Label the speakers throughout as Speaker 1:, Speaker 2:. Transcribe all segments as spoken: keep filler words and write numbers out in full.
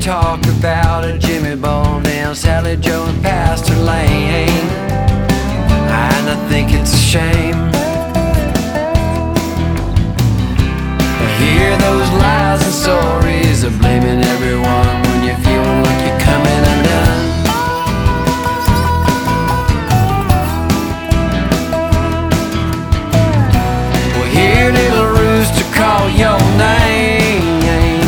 Speaker 1: talk about a Jimmy Ball down Sally Joe and Pastor Lane, and I think it's a shame. I hear those lies and stories of blaming everyone when you're feeling like you're coming undone. Well, hear little rooster call your name,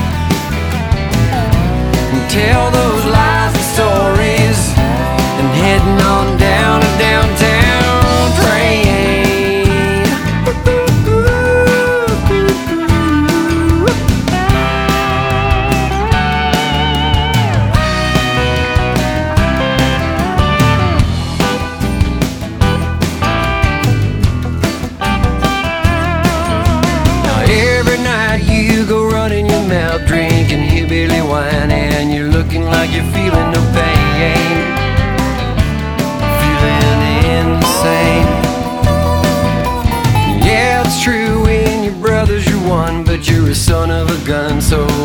Speaker 1: tell those lies and stories, and heading on down a downtown train. Now every night you go running your mouth, drinking hillbilly wine, and you're looking like you're feeling no pain, feeling insane. Yeah, it's true, when your brother's your one, but you're a son of a gun, so